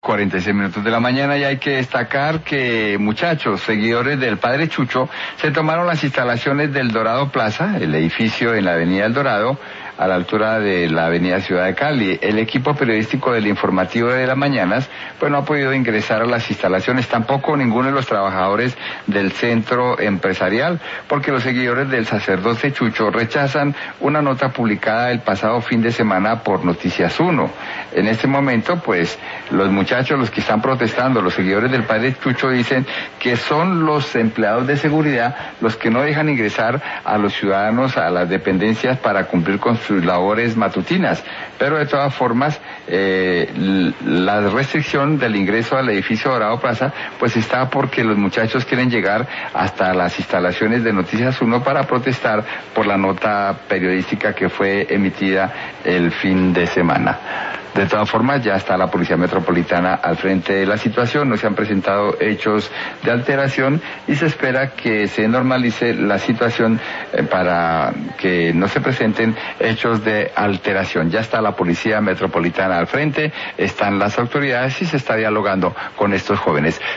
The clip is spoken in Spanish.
6:46 de la mañana, y hay que destacar que muchachos, seguidores del padre Chucho, se tomaron las instalaciones del Dorado Plaza, el edificio en la avenida El Dorado, a la altura de la avenida Ciudad de Cali. El equipo periodístico del informativo de las mañanas pues no ha podido ingresar a las instalaciones, tampoco ninguno de los trabajadores del centro empresarial, porque los seguidores del sacerdote Chucho rechazan una nota publicada el pasado fin de semana por Noticias 1. En este momento pues los muchachos, los que están protestando, los seguidores del padre Chucho, dicen que son los empleados de seguridad los que no dejan ingresar a los ciudadanos a las dependencias para cumplir con sus labores matutinas, pero de todas formas la restricción del ingreso al edificio Dorado Plaza pues está porque los muchachos quieren llegar hasta las instalaciones de Noticias 1 para protestar por la nota periodística que fue emitida el fin de semana. De todas formas, ya está la Policía Metropolitana al frente de la situación, no se han presentado hechos de alteración y se espera que se normalice la situación para que no se presenten hechos de alteración. Ya está la Policía Metropolitana al frente, están las autoridades y se está dialogando con estos jóvenes.